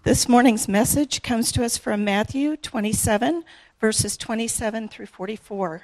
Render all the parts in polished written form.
This morning's message comes to us from Matthew 27, verses 27 through 44.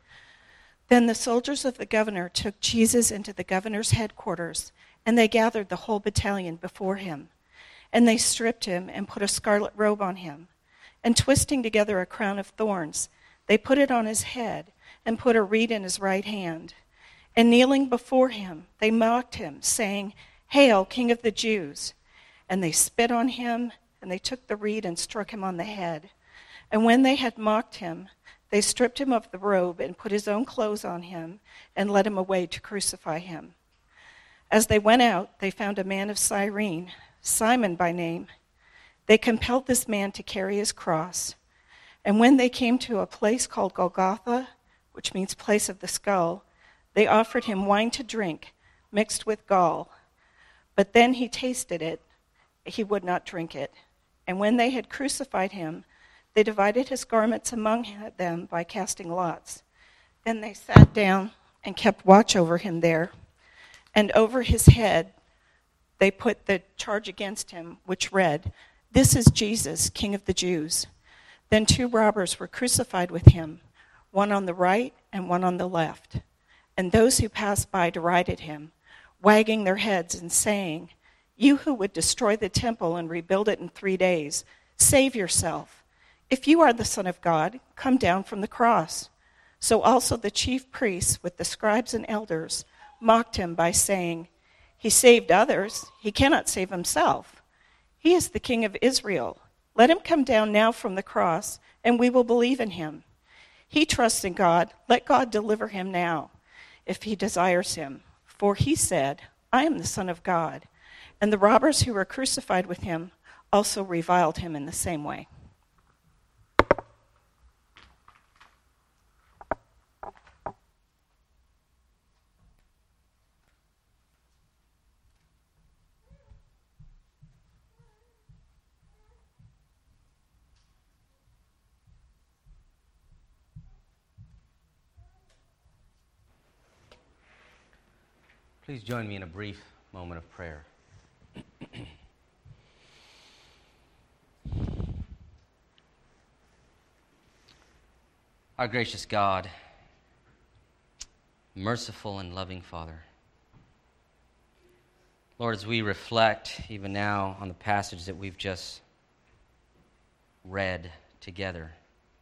Then the soldiers of the governor took Jesus into the governor's headquarters, and they gathered the whole battalion before him. And they stripped him and put a scarlet robe on him. And twisting together a crown of thorns, they put it on his head and put a reed in his right hand. And kneeling before him, they mocked him, saying, "Hail, King of the Jews!" And they spit on him, and they took the reed and struck him on the head. And when they had mocked him, they stripped him of the robe and put his own clothes on him and led him away to crucify him. As they went out, they found a man of Cyrene, Simon by name. They compelled this man to carry his cross. And when they came to a place called Golgotha, which means place of the skull, they offered him wine to drink, mixed with gall. But then he tasted it. He would not drink it. And when they had crucified him, they divided his garments among them by casting lots. Then they sat down and kept watch over him there. And over his head they put the charge against him, which read, "This is Jesus, King of the Jews." Then 2 robbers were crucified with him, one on the right and one on the left. And those who passed by derided him, wagging their heads and saying, "You who would destroy the temple and rebuild it in 3 days, save yourself. If you are the Son of God, come down from the cross." So also the chief priests with the scribes and elders mocked him by saying, "He saved others, he cannot save himself. He is the King of Israel. Let him come down now from the cross, and we will believe in him. He trusts in God. Let God deliver him now, if he desires him. For he said, 'I am the Son of God.'" And the robbers who were crucified with him also reviled him in the same way. Please join me in a brief moment of prayer. Our gracious God, merciful and loving Father, Lord, as we reflect even now on the passage that we've just read together,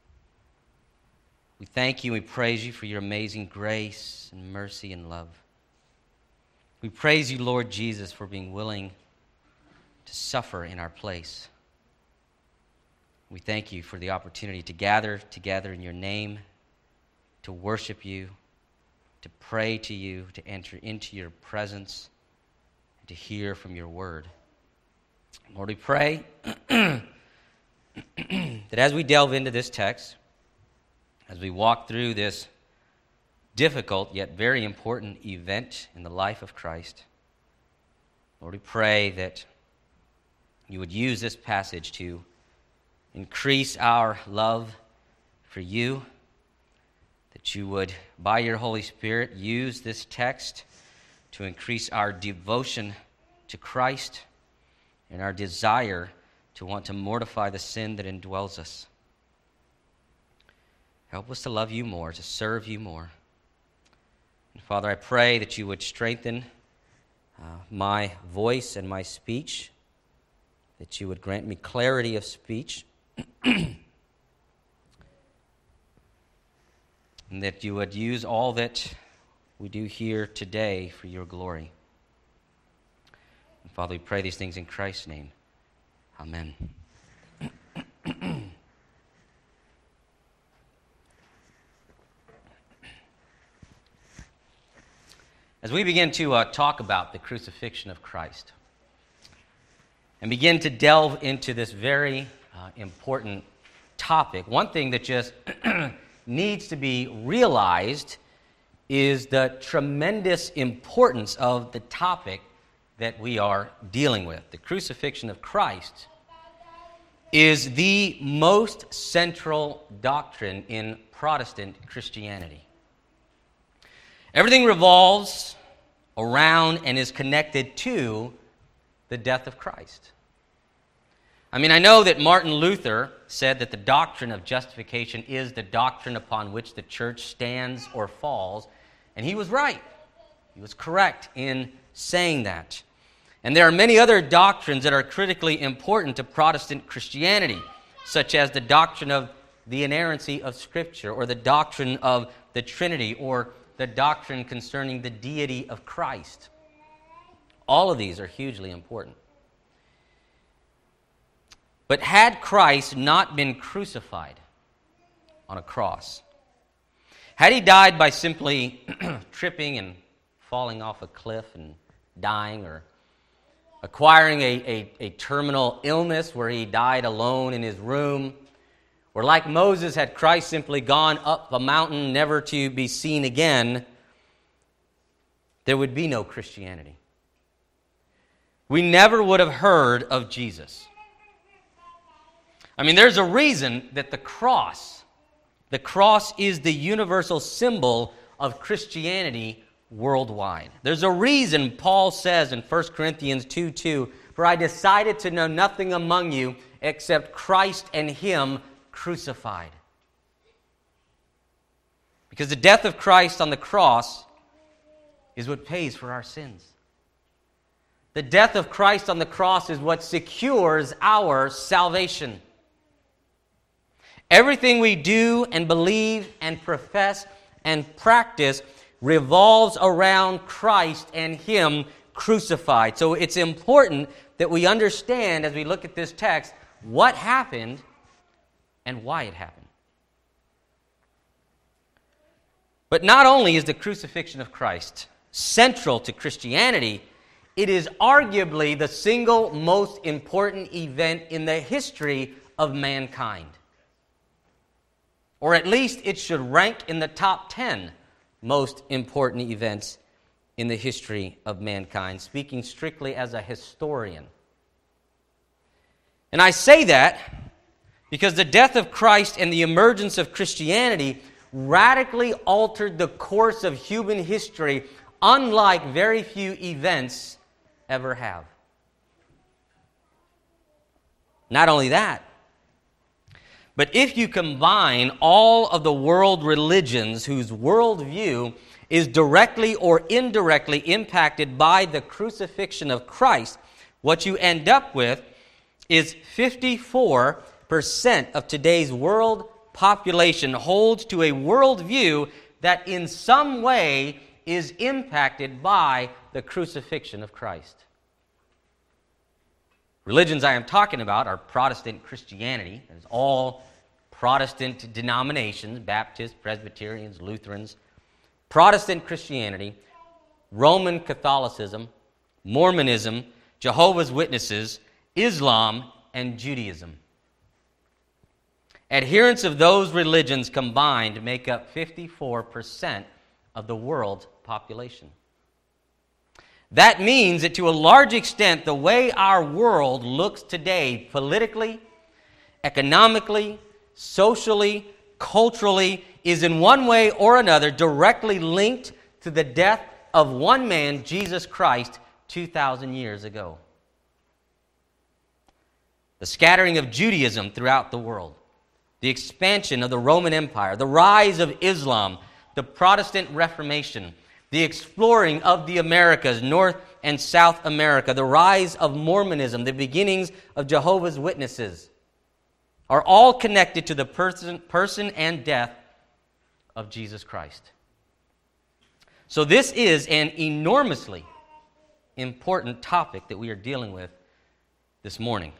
we thank you and we praise you for your amazing grace and mercy and love. We praise you, Lord Jesus, for being willing to suffer in our place. We thank you for the opportunity to gather together in your name, to worship you, to pray to you, to enter into your presence, and to hear from your word. Lord, we pray that as we delve into this text, as we walk through this difficult yet very important event in the life of Christ, Lord, we pray that you would use this passage to increase our love for you, that you would, by your Holy Spirit, use this text to increase our devotion to Christ and our desire to want to mortify the sin that indwells us. Help us to love you more, to serve you more. And Father, I pray that you would strengthen my voice and my speech, that you would grant me clarity of speech, and that you would use all that we do here today for your glory. And Father, we pray these things in Christ's name. Amen. As we begin to talk about the crucifixion of Christ and begin to delve into this very important topic, one thing that just needs to be realized is the tremendous importance of the topic that we are dealing with. The crucifixion of Christ is the most central doctrine in Protestant Christianity. Everything revolves around and is connected to the death of Christ. I mean, I know that Martin Luther said that the doctrine of justification is the doctrine upon which the church stands or falls, and he was right. He was correct in saying that. And there are many other doctrines that are critically important to Protestant Christianity, such as the doctrine of the inerrancy of Scripture, or the doctrine of the Trinity, or the doctrine concerning the deity of Christ. All of these are hugely important. But had Christ not been crucified on a cross, had he died by simply tripping and falling off a cliff and dying, or acquiring a terminal illness where he died alone in his room, or like Moses, had Christ simply gone up a mountain never to be seen again, there would be no Christianity. We never would have heard of Jesus. I mean, there's a reason that the cross is the universal symbol of Christianity worldwide. There's a reason Paul says in 1 Corinthians 2:2, "For I decided to know nothing among you except Christ and Him crucified." Because the death of Christ on the cross is what pays for our sins. The death of Christ on the cross is what secures our salvation. Everything we do and believe and profess and practice revolves around Christ and Him crucified. So it's important that we understand, as we look at this text, what happened and why it happened. But not only is the crucifixion of Christ central to Christianity, it is arguably the single most important event in the history of mankind. Or at least it should rank in the top 10 most important events in the history of mankind, speaking strictly as a historian. And I say that because the death of Christ and the emergence of Christianity radically altered the course of human history, unlike very few events ever have. Not only that, but if you combine all of the world religions whose worldview is directly or indirectly impacted by the crucifixion of Christ, what you end up with is 54% of today's world population holds to a worldview that in some way is impacted by the crucifixion of Christ. Religions I am talking about are Protestant Christianity. That is all Protestant denominations, Baptists, Presbyterians, Lutherans. Protestant Christianity, Roman Catholicism, Mormonism, Jehovah's Witnesses, Islam, and Judaism. Adherents of those religions combined make up 54% of the world's population. That means that to a large extent, the way our world looks today, politically, economically, socially, culturally, is in one way or another directly linked to the death of one man, Jesus Christ, 2,000 years ago. The scattering of Judaism throughout the world, the expansion of the Roman Empire, the rise of Islam, the Protestant Reformation, the exploring of the Americas, North and South America, the rise of Mormonism, the beginnings of Jehovah's Witnesses, are all connected to the person and death of Jesus Christ. So this is an enormously important topic that we are dealing with this morning.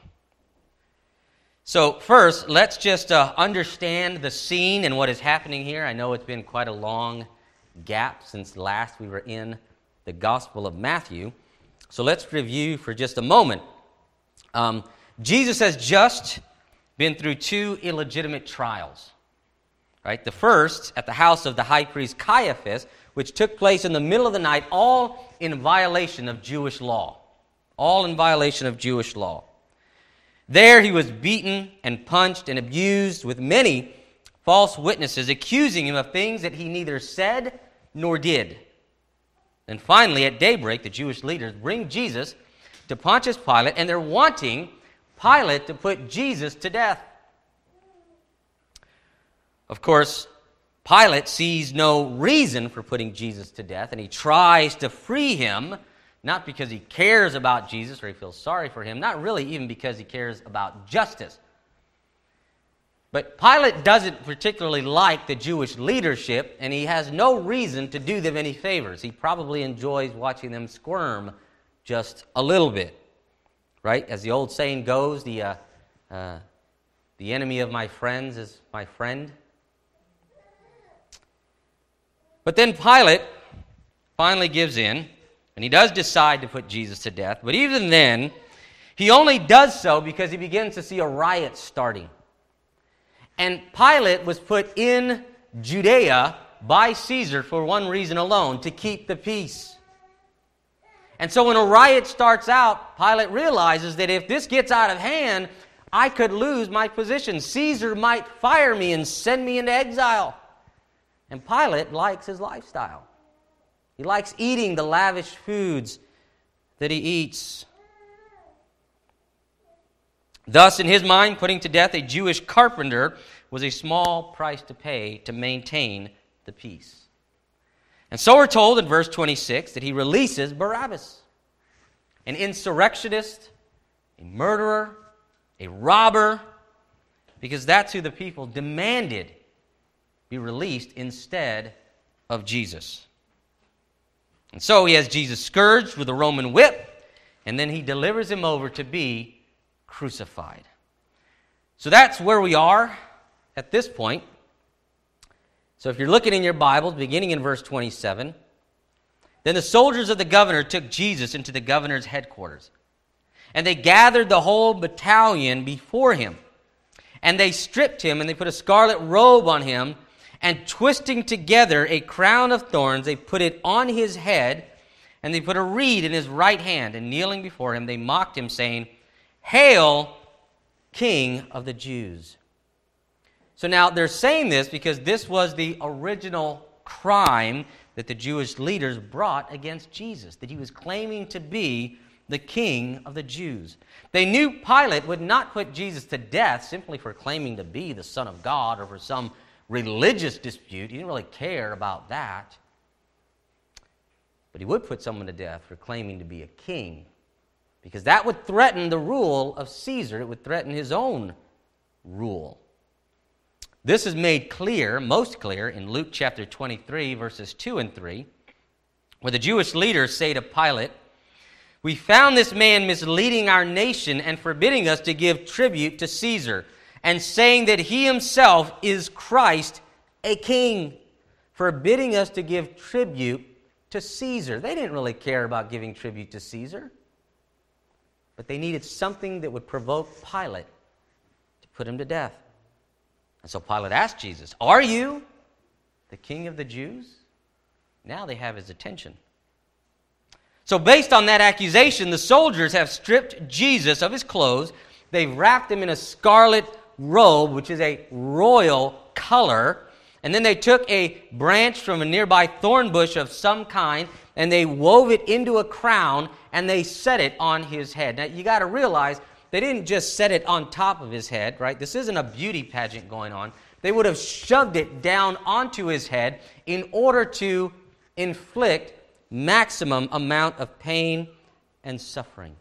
So first, let's just understand the scene and what is happening here. I know it's been quite a long gap since last we were in the Gospel of Matthew. So let's review for just a moment. Jesus has just been through two illegitimate trials. Right? The first at the house of the high priest Caiaphas, which took place in the middle of the night, all in violation of Jewish law. All in violation of Jewish law. There he was beaten and punched and abused with many false witnesses, accusing him of things that he neither said nor did. And finally, at daybreak, the Jewish leaders bring Jesus to Pontius Pilate, and they're wanting Pilate to put Jesus to death. Of course, Pilate sees no reason for putting Jesus to death, and he tries to free him, not because he cares about Jesus or he feels sorry for him, not really even because he cares about justice. But Pilate doesn't particularly like the Jewish leadership, and he has no reason to do them any favors. He probably enjoys watching them squirm just a little bit, right? As the old saying goes, the enemy of my friends is my friend. But then Pilate finally gives in, and he does decide to put Jesus to death. But even then, he only does so because he begins to see a riot starting. And Pilate was put in Judea by Caesar for one reason alone, to keep the peace. And so when a riot starts out, Pilate realizes that if this gets out of hand, I could lose my position. Caesar might fire me and send me into exile. And Pilate likes his lifestyle. He likes eating the lavish foods that he eats. Thus, in his mind, putting to death a Jewish carpenter was a small price to pay to maintain the peace. And so we're told in verse 26 that he releases Barabbas, an insurrectionist, a murderer, a robber, because that's who the people demanded be released instead of Jesus. And so he has Jesus scourged with a Roman whip, and then he delivers him over to be crucified. So that's where we are at this point. So if you're looking in your Bibles, beginning in verse 27, then the soldiers of the governor took Jesus into the governor's headquarters, and they gathered the whole battalion before him, and they stripped him, and they put a scarlet robe on him, and twisting together a crown of thorns, they put it on his head, and they put a reed in his right hand, and kneeling before him, they mocked him, saying, "Hail, King of the Jews." So now they're saying this because this was the original crime that the Jewish leaders brought against Jesus, that he was claiming to be the King of the Jews. They knew Pilate would not put Jesus to death simply for claiming to be the Son of God or for some religious dispute. He didn't really care about that. But he would put someone to death for claiming to be a king, because that would threaten the rule of Caesar. It would threaten his own rule. This is made clear, most clear, in Luke chapter 23, verses 2 and 3, where the Jewish leaders say to Pilate, "We found this man misleading our nation and forbidding us to give tribute to Caesar, and saying that he himself is Christ, a king," forbidding us to give tribute to Caesar. They didn't really care about giving tribute to Caesar, but they needed something that would provoke Pilate to put him to death. And so Pilate asked Jesus, "Are you the King of the Jews?" Now they have his attention. So based on that accusation, the soldiers have stripped Jesus of his clothes. They've wrapped him in a scarlet robe, which is a royal color. And then they took a branch from a nearby thorn bush of some kind, and they wove it into a crown, and they set it on his head. Now, you got to realize, they didn't just set it on top of his head, right? This isn't a beauty pageant going on. They would have shoved it down onto his head in order to inflict maximum amount of pain and suffering.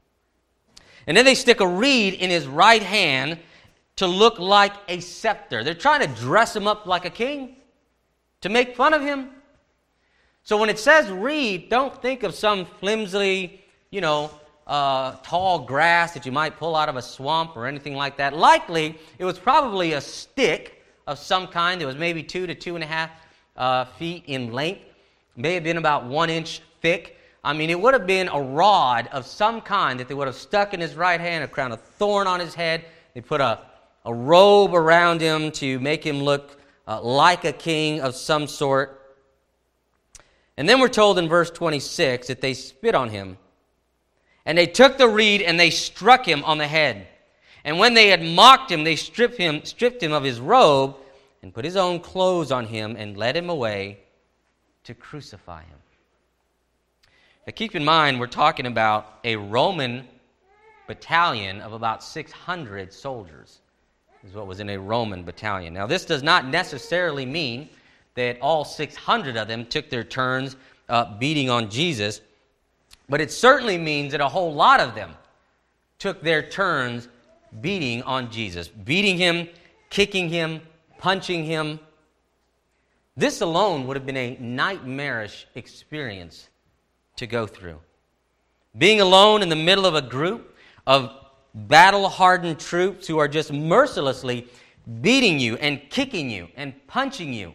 And then they stick a reed in his right hand to look like a scepter. They're trying to dress him up like a king, to make fun of him. So when it says reed, don't think of some flimsy, tall grass that you might pull out of a swamp or anything like that. Likely, it was probably a stick of some kind that was maybe 2 to 2.5 feet in length. May have been about 1 inch thick. I mean, it would have been a rod of some kind that they would have stuck in his right hand, a crown of thorn on his head. They put a robe around him to make him look like a king of some sort. And then we're told in verse 26 that they spit on him. And they took the reed and they struck him on the head. And when they had mocked him, they stripped him of his robe and put his own clothes on him and led him away to crucify him. Now keep in mind, we're talking about a Roman battalion of about 600 soldiers, is what was in a Roman battalion. Now, this does not necessarily mean that all 600 of them took their turns beating on Jesus, but it certainly means that a whole lot of them took their turns beating on Jesus, beating him, kicking him, punching him. This alone would have been a nightmarish experience to go through. Being alone in the middle of a group of battle-hardened troops who are just mercilessly beating you and kicking you and punching you.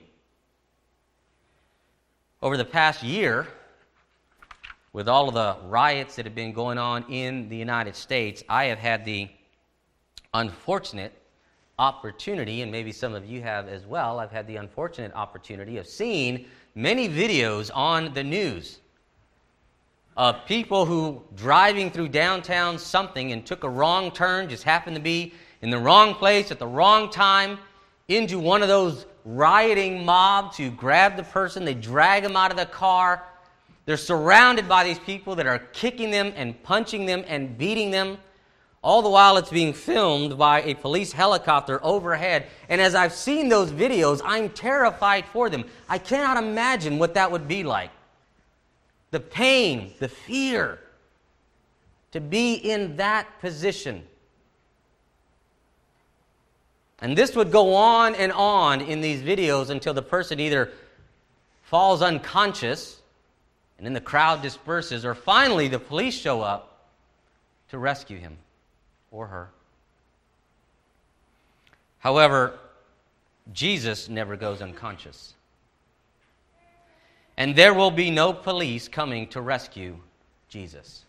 Over the past year, with all of the riots that have been going on in the United States, I have had the unfortunate opportunity, and maybe some of you have as well, I've had the unfortunate opportunity of seeing many videos on the news of people who driving through downtown something and took a wrong turn, just happened to be in the wrong place at the wrong time, into one of those rioting mobs who grab the person, they drag them out of the car. They're surrounded by these people that are kicking them and punching them and beating them. All the while it's being filmed by a police helicopter overhead. And as I've seen those videos, I'm terrified for them. I cannot imagine what that would be like. The pain, the fear, to be in that position. And this would go on in these videos until the person either falls unconscious and then the crowd disperses, or finally the police show up to rescue him or her. However, Jesus never goes unconscious. And there will be no police coming to rescue Jesus.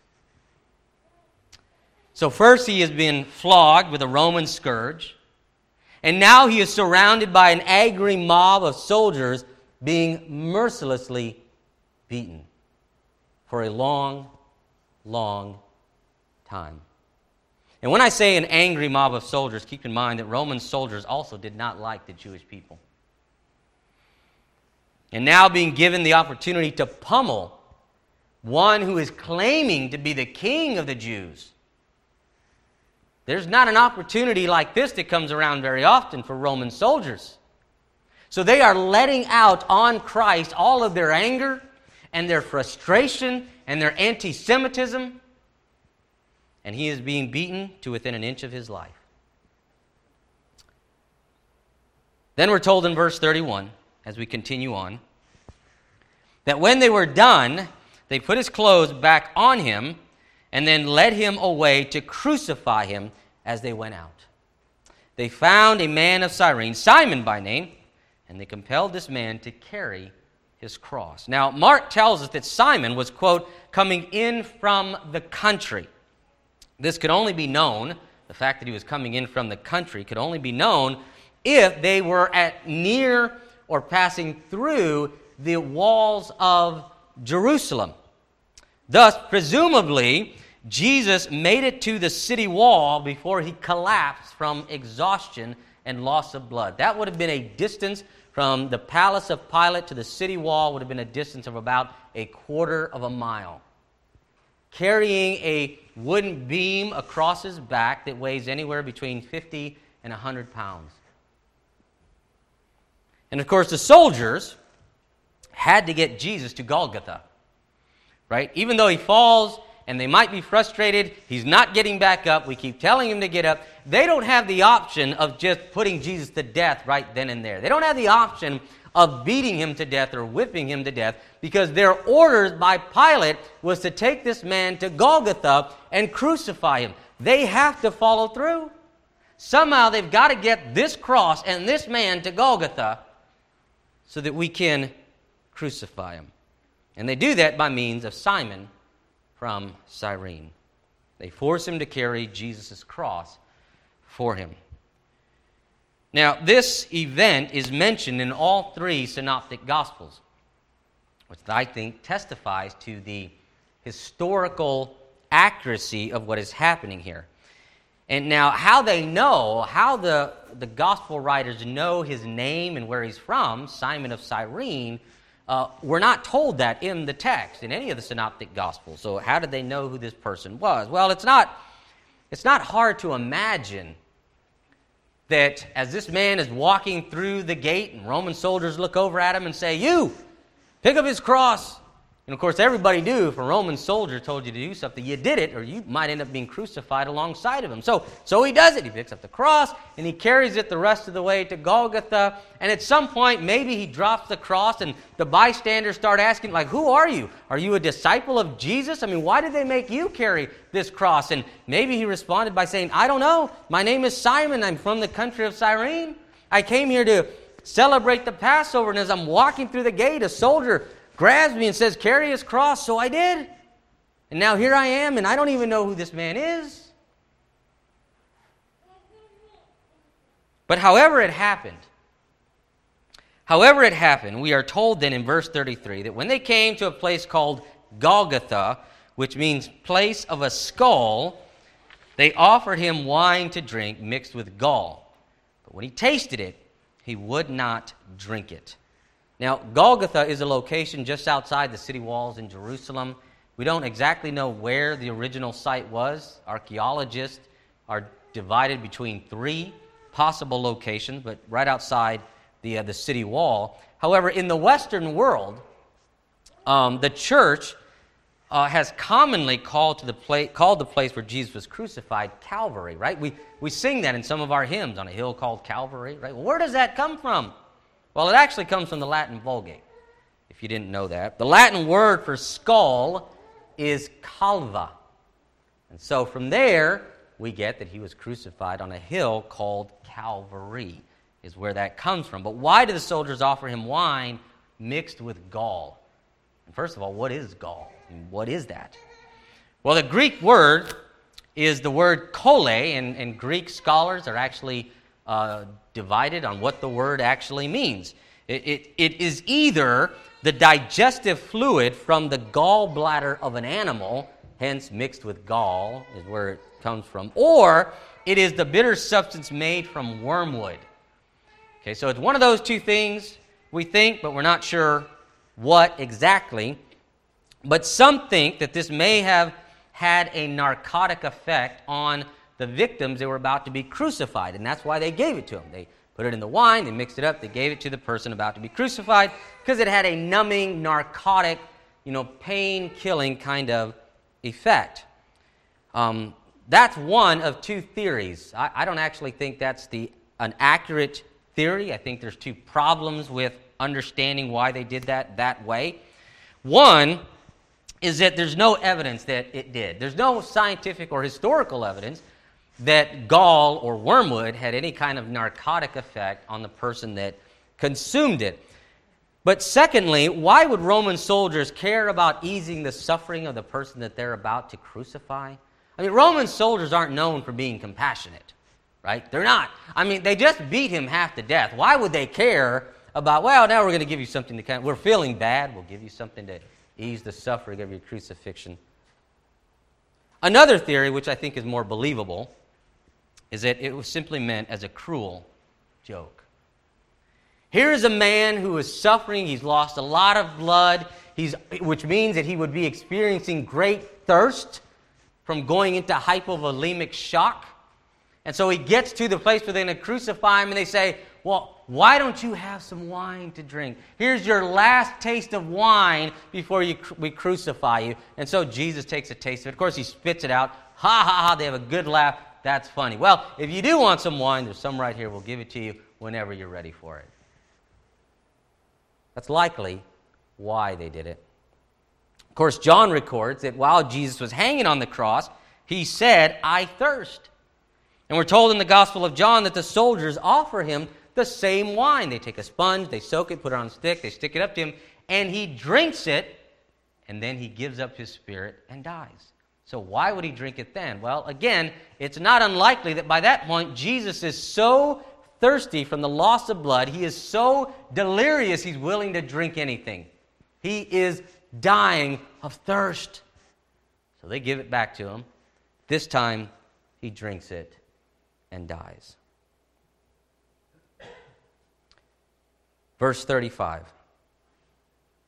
So first he has been flogged with a Roman scourge, and now he is surrounded by an angry mob of soldiers being mercilessly beaten for a long, long time. And when I say an angry mob of soldiers, keep in mind that Roman soldiers also did not like the Jewish people. And now being given the opportunity to pummel one who is claiming to be the king of the Jews. There's not an opportunity like this that comes around very often for Roman soldiers. So they are letting out on Christ all of their anger and their frustration and their anti-Semitism. And he is being beaten to within an inch of his life. Then we're told in verse 31, as we continue on, that when they were done, they put his clothes back on him and then led him away to crucify him as they went out. They found a man of Cyrene, Simon by name, and they compelled this man to carry his cross. Now, Mark tells us that Simon was, quote, coming in from the country. This could only be known, the fact that he was coming in from the country could only be known if they were at near or passing through the walls of Jerusalem. Thus, presumably, Jesus made it to the city wall before he collapsed from exhaustion and loss of blood. That would have been a distance from the palace of Pilate to the city wall, would have been a distance of about a quarter of a mile. Carrying a wooden beam across his back that weighs anywhere between 50 and 100 pounds. And of course, the soldiers had to get Jesus to Golgotha, right? Even though he falls and they might be frustrated, he's not getting back up, we keep telling him to get up, they don't have the option of just putting Jesus to death right then and there. They don't have the option of beating him to death or whipping him to death, because their orders by Pilate was to take this man to Golgotha and crucify him. They have to follow through. Somehow they've got to get this cross and this man to Golgotha so that we can crucify him. And they do that by means of Simon from Cyrene. They force him to carry Jesus' cross for him. Now, this event is mentioned in all three synoptic gospels, which I think testifies to the historical accuracy of what is happening here. And now, how they know, how the gospel writers know his name and where he's from, Simon of Cyrene, we're not told that in the text, in any of the synoptic gospels. So how did they know who this person was? Well, it's not It's not hard to imagine that as this man is walking through the gate and Roman soldiers look over at him and say, "You, pick up his cross." And of course, everybody knew if a Roman soldier told you to do something, you did it, or you might end up being crucified alongside of him. So he does it. He picks up the cross, and he carries it the rest of the way to Golgotha. And at some point, maybe he drops the cross, and the bystanders start asking, like, "Who are you? Are you a disciple of Jesus? I mean, why did they make you carry this cross?" And maybe he responded by saying, "I don't know. My name is Simon. I'm from the country of Cyrene. I came here to celebrate the Passover, and as I'm walking through the gate, a soldier grabs me and says, 'Carry his cross,' so I did. And now here I am, and I don't even know who this man is." But however it happened, we are told then in verse 33 that when they came to a place called Golgotha, which means place of a skull, they offered him wine to drink mixed with gall. But when he tasted it, he would not drink it. Now, Golgotha is a location just outside the city walls in Jerusalem. We don't exactly know where the original site was. Archaeologists are divided between 3 possible locations, but right outside the city wall. However, in the Western world, the church has commonly called the place where Jesus was crucified Calvary, right? We sing that in some of our hymns, "On a hill called Calvary," right? Well, where does that come from? Well, it actually comes from the Latin Vulgate, if you didn't know that. The Latin word for skull is calva. And so from there, we get that he was crucified on a hill called Calvary, is where that comes from. But why do the soldiers offer him wine mixed with gall? And first of all, what is gall? And what is that? Well, the Greek word is the word kole, and Greek scholars are actually divided on what the word actually means. It is either the digestive fluid from the gallbladder of an animal, hence mixed with gall is where it comes from, or it is the bitter substance made from wormwood. Okay, so it's one of those 2 things we think, but we're not sure what exactly. But some think that this may have had a narcotic effect on the victims that were about to be crucified, and that's why they gave it to them. They put it in the wine, they mixed it up, they gave it to the person about to be crucified because it had a numbing, narcotic, pain-killing kind of effect. That's one of 2 theories. I don't actually think that's an accurate theory. I think there's 2 problems with understanding why they did that way. One is that there's no evidence that it did. There's no scientific or historical evidence that gall or wormwood had any kind of narcotic effect on the person that consumed it. But secondly, why would Roman soldiers care about easing the suffering of the person that they're about to crucify? I mean, Roman soldiers aren't known for being compassionate, right? They're not. I mean, they just beat him half to death. Why would they care about, well, now we're going to give you something to we're feeling bad, we'll give you something to ease the suffering of your crucifixion. Another theory, which I think is more believable, is that it was simply meant as a cruel joke. Here is a man who is suffering. He's lost a lot of blood, which means that he would be experiencing great thirst from going into hypovolemic shock. And so he gets to the place where they're going to crucify him, and they say, "Well, why don't you have some wine to drink? Here's your last taste of wine before we crucify you." And so Jesus takes a taste of it. Of course, he spits it out. Ha, ha, ha. They have a good laugh. That's funny. Well, if you do want some wine, there's some right here. We'll give it to you whenever you're ready for it. That's likely why they did it. Of course, John records that while Jesus was hanging on the cross, he said, "I thirst." And we're told in the Gospel of John that the soldiers offer him the same wine. They take a sponge, they soak it, put it on a stick, they stick it up to him, and he drinks it, and then he gives up his spirit and dies. So why would he drink it then? Well, again, it's not unlikely that by that point, Jesus is so thirsty from the loss of blood, he is so delirious, he's willing to drink anything. He is dying of thirst. So they give it back to him. This time, he drinks it and dies. Verse 35.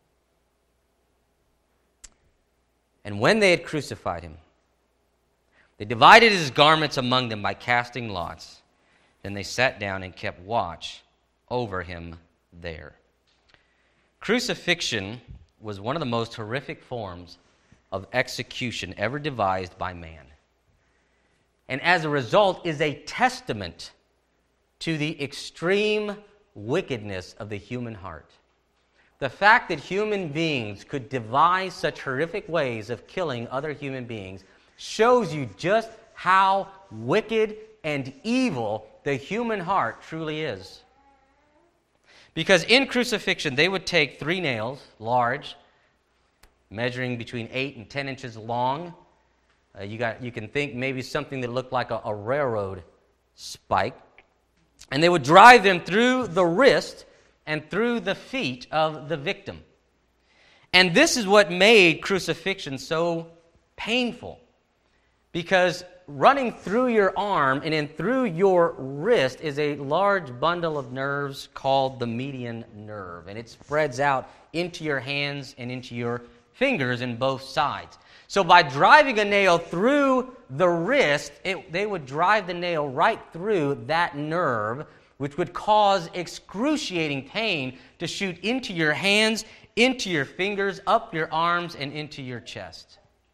And when they had crucified him, They divided his garments among them by casting lots. Then they sat down and kept watch over him there. Crucifixion was one of the most horrific forms of execution ever devised by man. And as a result is a testament to the extreme wickedness of the human heart. The fact that human beings could devise such horrific ways of killing other human beings shows you just how wicked and evil the human heart truly is. Because in crucifixion, they would take 3 nails, large, measuring between 8 and 10 inches long. You can think maybe something that looked like a railroad spike. And they would drive them through the wrist and through the feet of the victim. And this is what made crucifixion so painful. Because running through your arm and then through your wrist is a large bundle of nerves called the median nerve. And it spreads out into your hands and into your fingers in both sides. So by driving a nail through the wrist, they would drive the nail right through that nerve, which would cause excruciating pain to shoot into your hands, into your fingers, up your arms, and into your chest.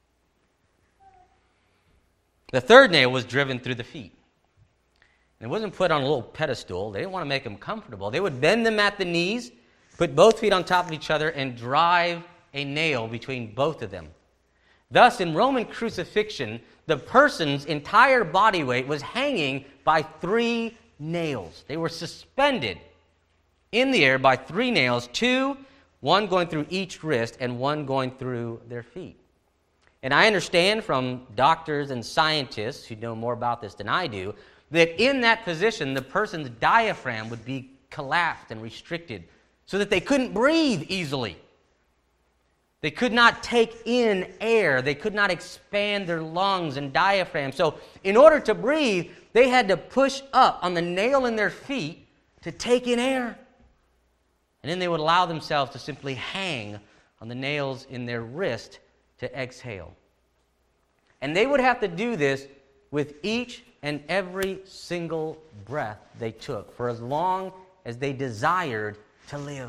The 3rd nail was driven through the feet. It wasn't put on a little pedestal. They didn't want to make them comfortable. They would bend them at the knees, put both feet on top of each other, and drive a nail between both of them. Thus, in Roman crucifixion, the person's entire body weight was hanging by 3 nails. They were suspended in the air by 3 nails, 2, one going through each wrist and one going through their feet. And I understand from doctors and scientists who know more about this than I do, that in that position, the person's diaphragm would be collapsed and restricted so that they couldn't breathe easily. They could not take in air. They could not expand their lungs and diaphragm. So in order to breathe, they had to push up on the nail in their feet to take in air. And then they would allow themselves to simply hang on the nails in their wrist to exhale. And they would have to do this with each and every single breath they took for as long as they desired to live.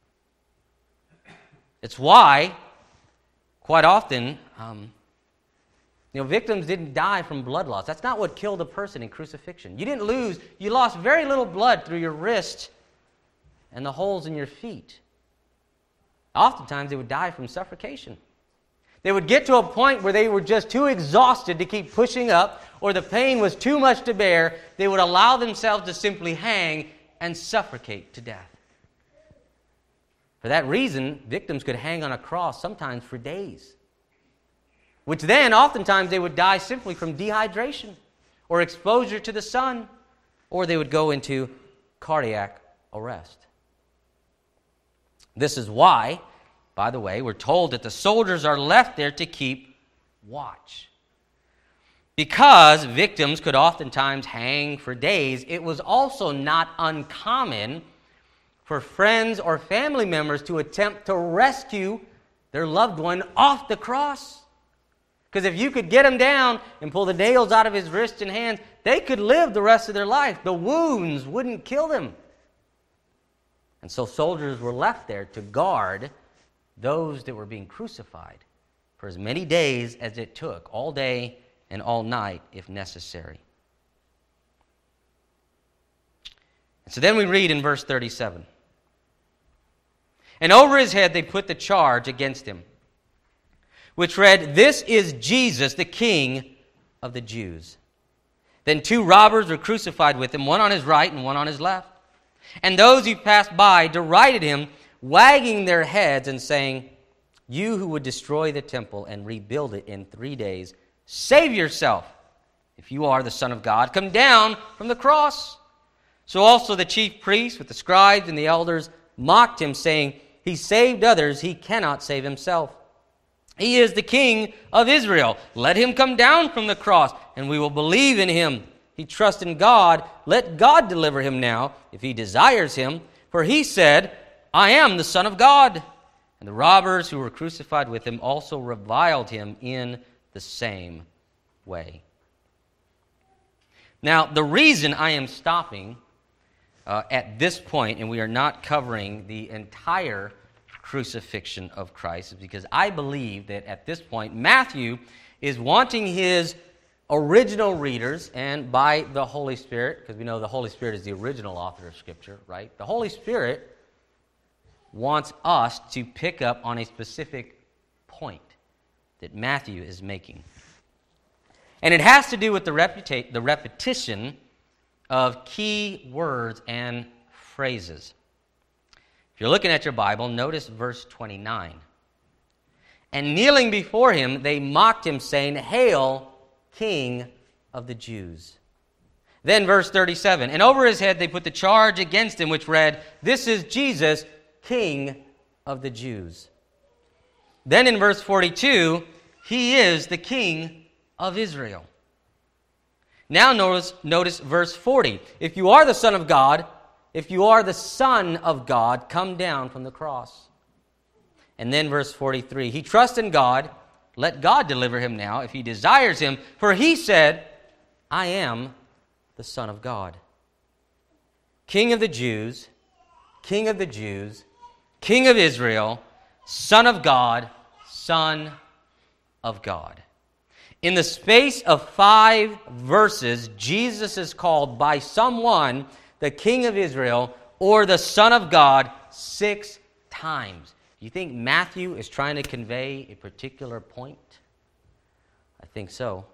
It's why, quite often, victims didn't die from blood loss. That's not what killed a person in crucifixion. You lost very little blood through your wrist and the holes in your feet. Oftentimes, they would die from suffocation. They would get to a point where they were just too exhausted to keep pushing up, or the pain was too much to bear. They would allow themselves to simply hang and suffocate to death. For that reason, victims could hang on a cross sometimes for days, which then oftentimes they would die simply from dehydration or exposure to the sun, or they would go into cardiac arrest. This is why, by the way, we're told that the soldiers are left there to keep watch. Because victims could oftentimes hang for days, it was also not uncommon for friends or family members to attempt to rescue their loved one off the cross. Because if you could get him down and pull the nails out of his wrists and hands, they could live the rest of their life. The wounds wouldn't kill them. And so soldiers were left there to guard those that were being crucified for as many days as it took, all day and all night if necessary. And so then we read in verse 37. And over his head they put the charge against him, which read, "This is Jesus, the King of the Jews." Then 2 robbers were crucified with him, one on his right and one on his left. And those who passed by derided him, wagging their heads and saying, "You who would destroy the temple and rebuild it in 3 days, save yourself. If you are the Son of God, come down from the cross." So also the chief priests with the scribes and the elders mocked him, saying, "He saved others, he cannot save himself. He is the King of Israel. Let him come down from the cross, and we will believe in him. He trusts in God. Let God deliver him now, if he desires him. For he said, 'I am the Son of God.'" And the robbers who were crucified with him also reviled him in the same way. Now, the reason I am stopping at this point, and we are not covering the entire crucifixion of Christ, is because I believe that at this point, Matthew is wanting his original readers, and by the Holy Spirit, because we know the Holy Spirit is the original author of Scripture, right? The Holy Spirit wants us to pick up on a specific point that Matthew is making. And it has to do with the repetition of key words and phrases. If you're looking at your Bible, notice verse 29. And kneeling before him, they mocked him, saying, "Hail, King of the Jews." Then verse 37, and over his head they put the charge against him, which read, "This is Jesus, King of the Jews." Then in verse 42, he is the King of Israel. Now notice verse 40. If you are the Son of God, if you are the Son of God, come down from the cross. And then verse 43, he trusts in God, let God deliver him now if he desires him, for he said, I am the Son of God. King of the Jews, King of the Jews, King of Israel, Son of God, Son of God. In the space of 5 verses, Jesus is called by someone the King of Israel or the Son of God 6 times. Do you think Matthew is trying to convey a particular point? I think so.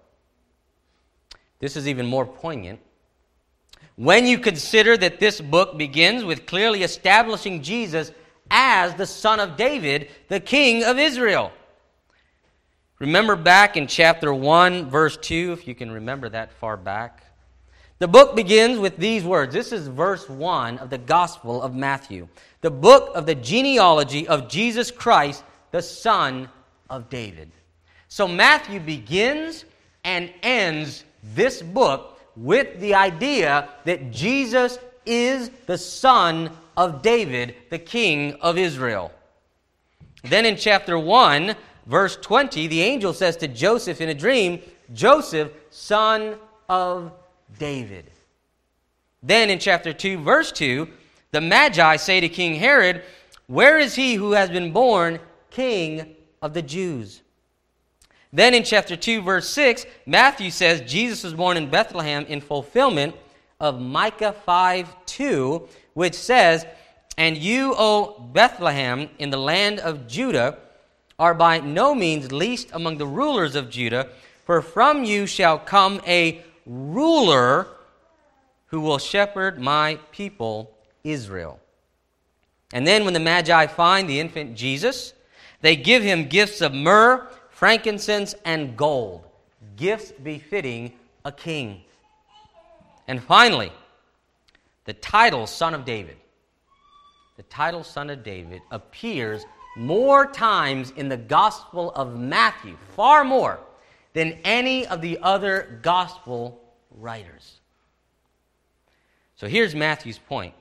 This is even more poignant when you consider that this book begins with clearly establishing Jesus as the Son of David, the King of Israel. Remember back in chapter 1, verse 2, if you can remember that far back. The book begins with these words. This is verse 1 of the Gospel of Matthew. The book of the genealogy of Jesus Christ, the Son of David. So Matthew begins and ends this book with the idea that Jesus is the Son of David, the King of Israel. Then in chapter 1, verse 20, the angel says to Joseph in a dream, Joseph, son of David. Then in chapter 2, verse 2, the Magi say to King Herod, where is he who has been born King of the Jews? Then in chapter 2, verse 6, Matthew says Jesus was born in Bethlehem in fulfillment of Micah 5:2, which says, and you, O Bethlehem, in the land of Judah, are by no means least among the rulers of Judah, for from you shall come a ruler who will shepherd my people Israel. And then when the Magi find the infant Jesus, they give him gifts of myrrh, frankincense, and gold, gifts befitting a king. And finally, the title Son of David. The title Son of David appears more times in the Gospel of Matthew, far more than any of the other Gospel writers. So here's Matthew's point.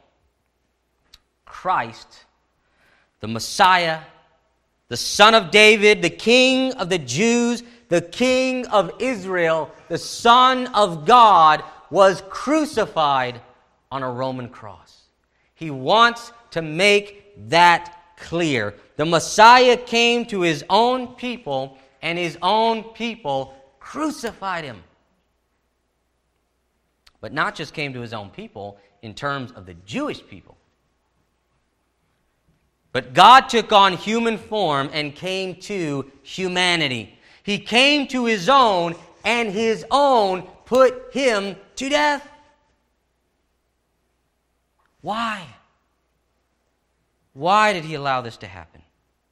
Christ, the Messiah, the Son of David, the King of the Jews, the King of Israel, the Son of God, was crucified on a Roman cross. He wants to make that clear. The Messiah came to his own people, and his own people crucified him. But not just came to his own people in terms of the Jewish people. But God took on human form and came to humanity. He came to his own, and his own put him to death. Why? Why did he allow this to happen?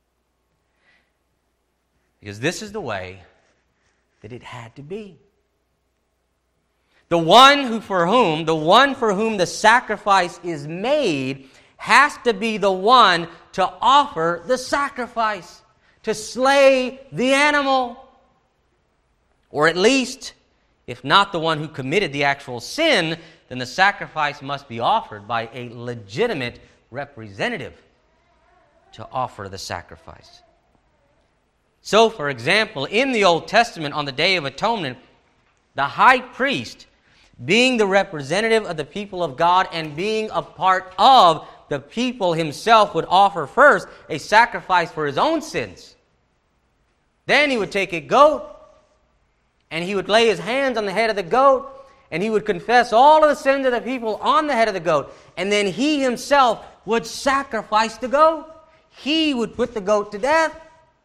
Because this is the way that it had to be. The one for whom the sacrifice is made has to be the one to offer the sacrifice, to slay the animal. Or at least, if not the one who committed the actual sin, then the sacrifice must be offered by a legitimate representative to offer the sacrifice. So, for example, in the Old Testament on the Day of Atonement, the high priest being the representative of the people of God and being a part of the people himself, would offer first a sacrifice for his own sins. Then he would take a goat, and he would lay his hands on the head of the goat, and he would confess all of the sins of the people on the head of the goat. And then he himself would sacrifice the goat. He would put the goat to death.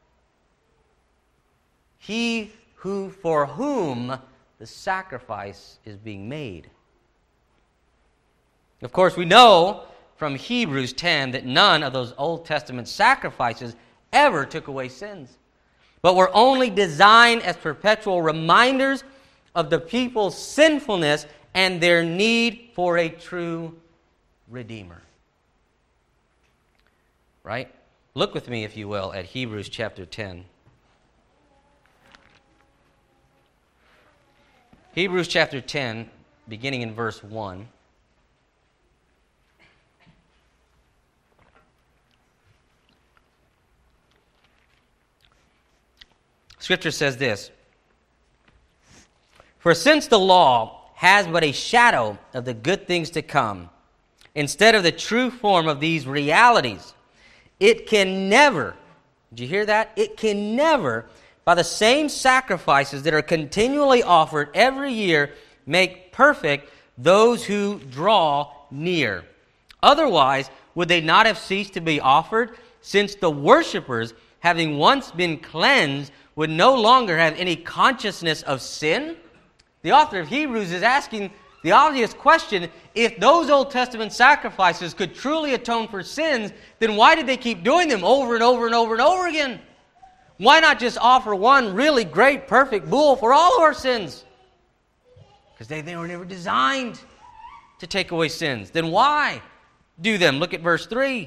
He for whom the sacrifice is being made. Of course, we know from Hebrews 10 that none of those Old Testament sacrifices ever took away sins, but were only designed as perpetual reminders of the people's sinfulness and their need for a true Redeemer. Right? Look with me, if you will, at Hebrews chapter 10. Hebrews chapter 10, beginning in verse 1. Scripture says this: "For since the law has but a shadow of the good things to come, instead of the true form of these realities, it can never," did you hear that? It can never, by the same sacrifices that are continually offered every year, make perfect those who draw near. Otherwise, would they not have ceased to be offered, since the worshipers, having once been cleansed, would no longer have any consciousness of sin? The author of Hebrews is asking the obvious question: if those Old Testament sacrifices could truly atone for sins, then why did they keep doing them over and over and over and over again? Why not just offer one really great, perfect bull for all of our sins? Because they were never designed to take away sins. Then why do them? Look at verse 3.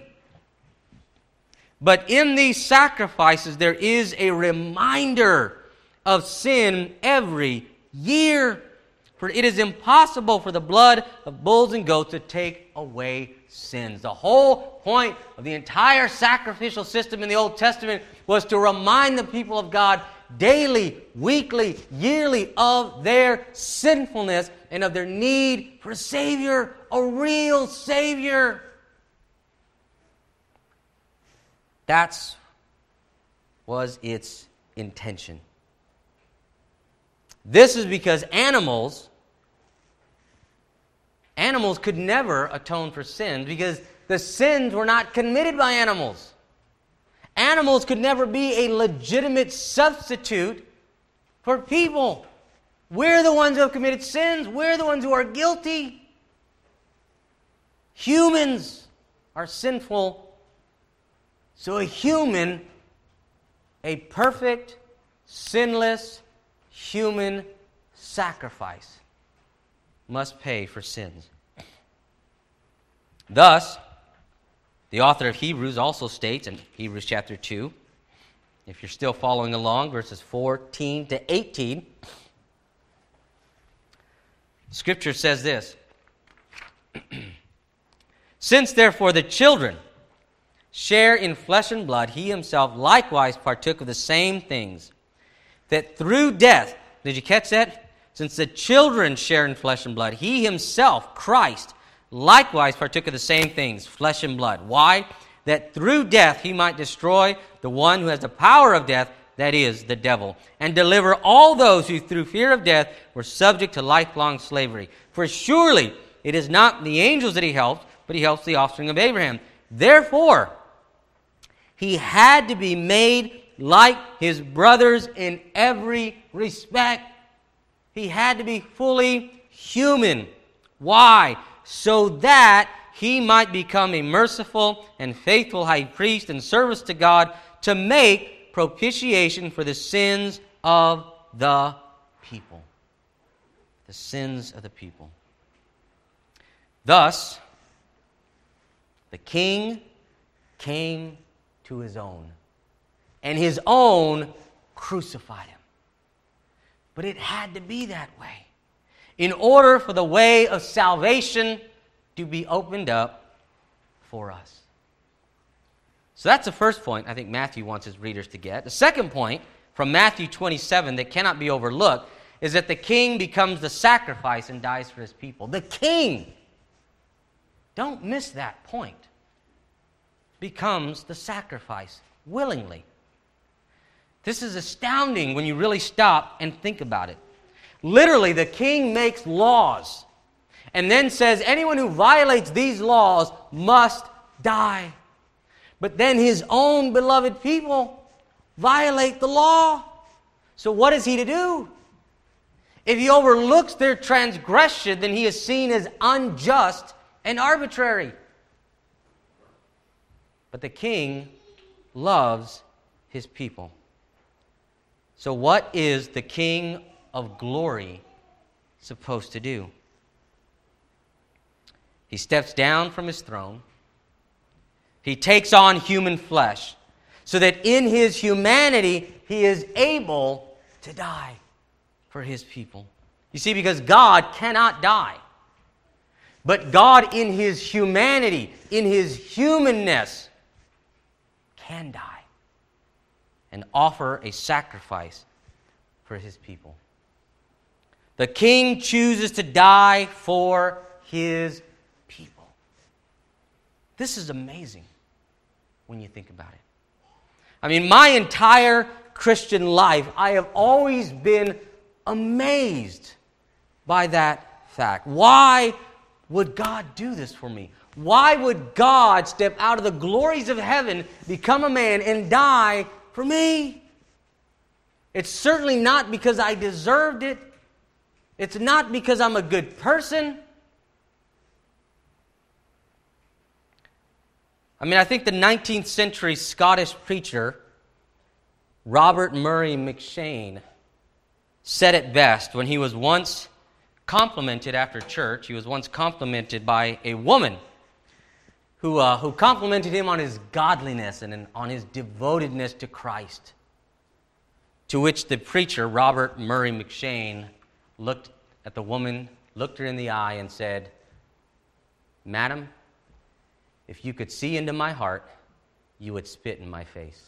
"But in these sacrifices there is a reminder of sin every year. For it is impossible for the blood of bulls and goats to take away sins." The whole point of the entire sacrificial system in the Old Testament was to remind the people of God daily, weekly, yearly of their sinfulness and of their need for a Savior, a real Savior. That was its intention. This is because animals could never atone for sins, because the sins were not committed by animals. Animals could never be a legitimate substitute for people. We're the ones who have committed sins. We're the ones who are guilty. Humans are sinful. So a perfect, sinless, human sacrifice must pay for sins. Thus, the author of Hebrews also states in Hebrews chapter 2, if you're still following along, verses 14 to 18, Scripture says this: "Since therefore the children share in flesh and blood, he himself likewise partook of the same things, that through death," did you catch that? "Since the children share in flesh and blood, he himself, Christ, likewise partook of the same things, flesh and blood." Why? "That through death he might destroy the one who has the power of death, that is, the devil, and deliver all those who through fear of death were subject to lifelong slavery. For surely it is not the angels that he helps, but he helps the offspring of Abraham. Therefore, he had to be made like his brothers in every respect." He had to be fully human. Why? "So that he might become a merciful and faithful high priest in service to God, to make propitiation for the sins of the people." The sins of the people. Thus, the king came to his own, and his own crucified him. But it had to be that way in order for the way of salvation to be opened up for us. So that's the first point I think Matthew wants his readers to get. The second point from Matthew 27 that cannot be overlooked is that the king becomes the sacrifice and dies for his people. The king, don't miss that point, becomes the sacrifice willingly. This is astounding when you really stop and think about it. Literally, the king makes laws and then says anyone who violates these laws must die. But then his own beloved people violate the law. So what is he to do? If he overlooks their transgression, then he is seen as unjust and arbitrary. But the king loves his people. So what is the King of Glory supposed to do? He steps down from his throne. He takes on human flesh so that in his humanity he is able to die for his people. You see, because God cannot die. But God in his humanity, in his humanness, can die and offer a sacrifice for his people. The king chooses to die for his people. This is amazing when you think about it. I mean, my entire Christian life, I have always been amazed by that fact. Why would God do this for me? Why would God step out of the glories of heaven, become a man, and die for me? It's certainly not because I deserved it. It's not because I'm a good person. I think the 19th century Scottish preacher, Robert Murray McCheyne, said it best when he was once complimented after church. He was once complimented by a woman who complimented him on his godliness and on his devotedness to Christ. To which the preacher, Robert Murray McCheyne, looked at the woman, looked her in the eye, and said, "Madam, if you could see into my heart, you would spit in my face."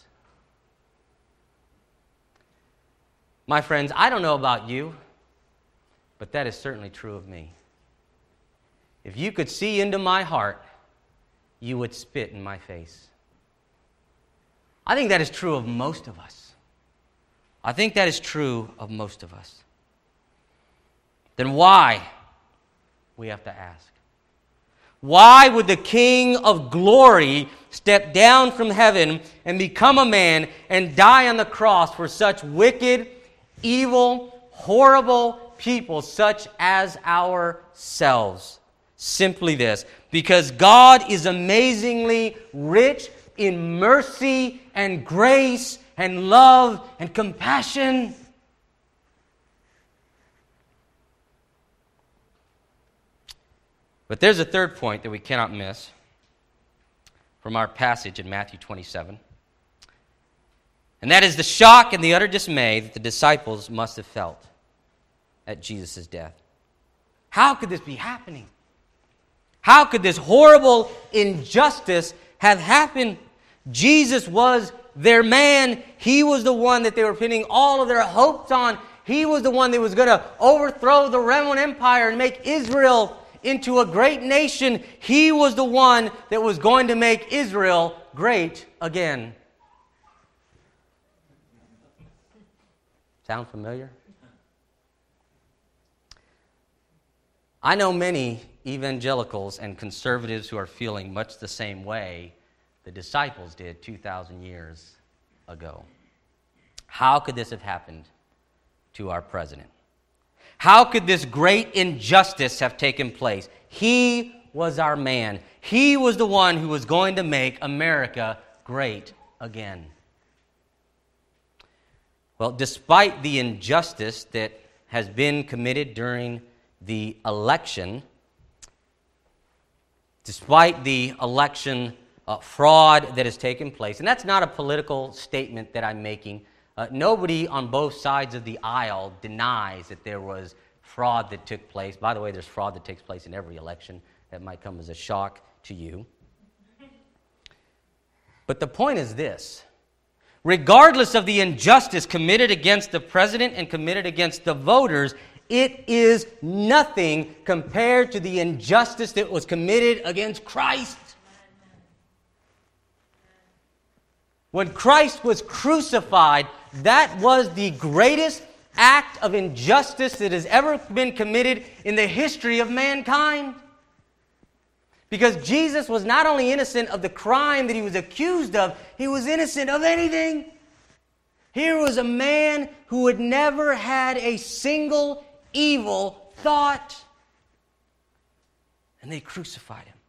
My friends, I don't know about you, but that is certainly true of me. If you could see into my heart, you would spit in my face. I think that is true of most of us. I think that is true of most of us. Then why? We have to ask. Why would the King of Glory step down from heaven and become a man and die on the cross for such wicked, evil, horrible people such as ourselves? Simply this: because God is amazingly rich in mercy and grace and love and compassion. But there's a third point that we cannot miss from our passage in Matthew 27. And that is the shock and the utter dismay that the disciples must have felt at Jesus' death. How could this be happening? How could this horrible injustice have happened? Jesus was their man. He was the one that they were pinning all of their hopes on. He was the one that was going to overthrow the Roman Empire and make Israel into a great nation. He was the one that was going to make Israel great again. Sound familiar? I know many evangelicals and conservatives who are feeling much the same way the disciples did 2,000 years ago. How could this have happened to our president? How could this great injustice have taken place? He was our man. He was the one who was going to make America great again. Well, despite the injustice that has been committed during the election, despite the election fraud that has taken place, and that's not a political statement that I'm making. Nobody on both sides of the aisle denies that there was fraud that took place. By the way, there's fraud that takes place in every election. That might come as a shock to you. But the point is this. regardless of the injustice committed against the president and committed against the voters, it is nothing compared to the injustice that was committed against Christ. When Christ was crucified, that was the greatest act of injustice that has ever been committed in the history of mankind. Because Jesus was not only innocent of the crime that he was accused of, he was innocent of anything. Here was a man who had never had a single evil thought. And they crucified him.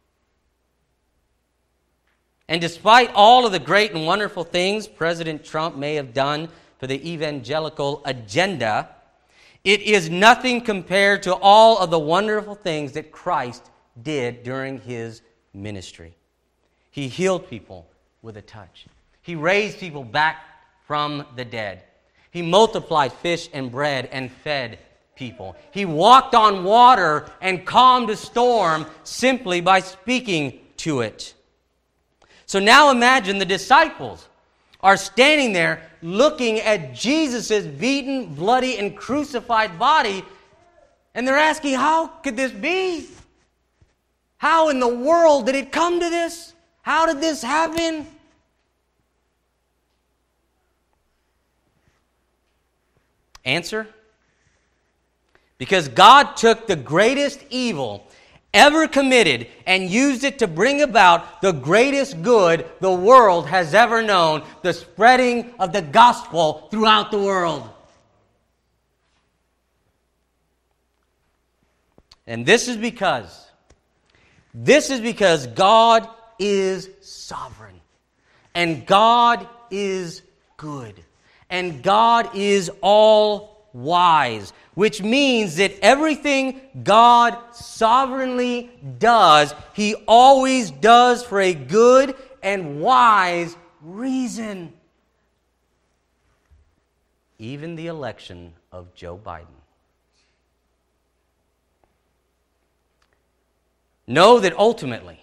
And despite all of the great and wonderful things President Trump may have done for the evangelical agenda, it is nothing compared to all of the wonderful things that Christ did during his ministry. He healed people with a touch. He raised people back from the dead. He multiplied fish and bread and fed people. He walked on water and calmed a storm simply by speaking to it. So now imagine the disciples are standing there looking at Jesus' beaten, bloody, and crucified body, and they're asking, how could this be? How in the world did it come to this? How did this happen? Answer? Because God took the greatest evil ever committed and used it to bring about the greatest good the world has ever known, the spreading of the gospel throughout the world. And this is because God is sovereign, and God is good, and God is all wise, which means that everything God sovereignly does, He always does for a good and wise reason. Even the election of Joe Biden. Know that ultimately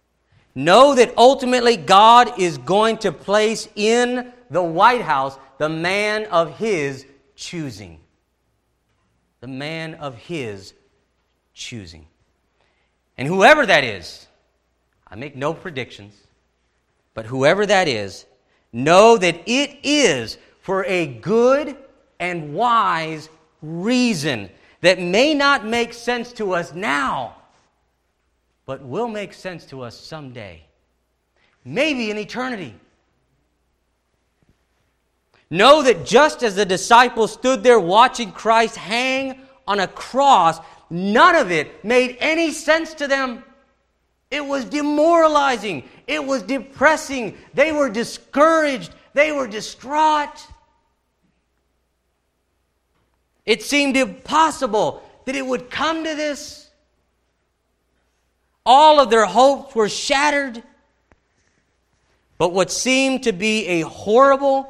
God is going to place in the White House the man of His choosing. The man of His choosing. And whoever that is, I make no predictions, but whoever that is, know that it is for a good and wise reason that may not make sense to us now, but will make sense to us someday. Maybe in eternity. Know that just as the disciples stood there watching Christ hang on a cross, none of it made any sense to them. It was demoralizing. It was depressing. They were discouraged. They were distraught. It seemed impossible that it would come to this. All of their hopes were shattered. But what seemed to be a horrible,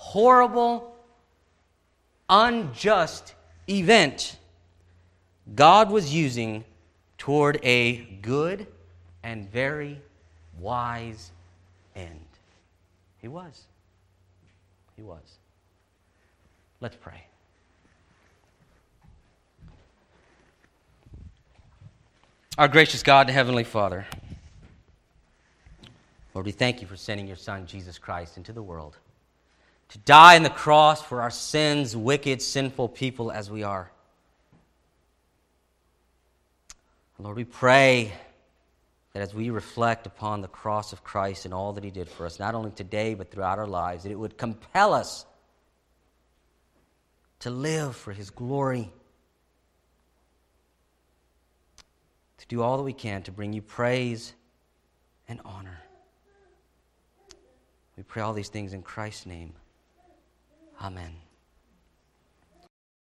unjust event, God was using toward a good and very wise end. He was. He was. Let's pray. Our gracious God and Heavenly Father, Lord, we thank You for sending Your Son, Jesus Christ, into the world to die on the cross for our sins, wicked, sinful people as we are. Lord, we pray that as we reflect upon the cross of Christ and all that He did for us, not only today but throughout our lives, that it would compel us to live for His glory, to do all that we can to bring You praise and honor. We pray all these things in Christ's name. Amen.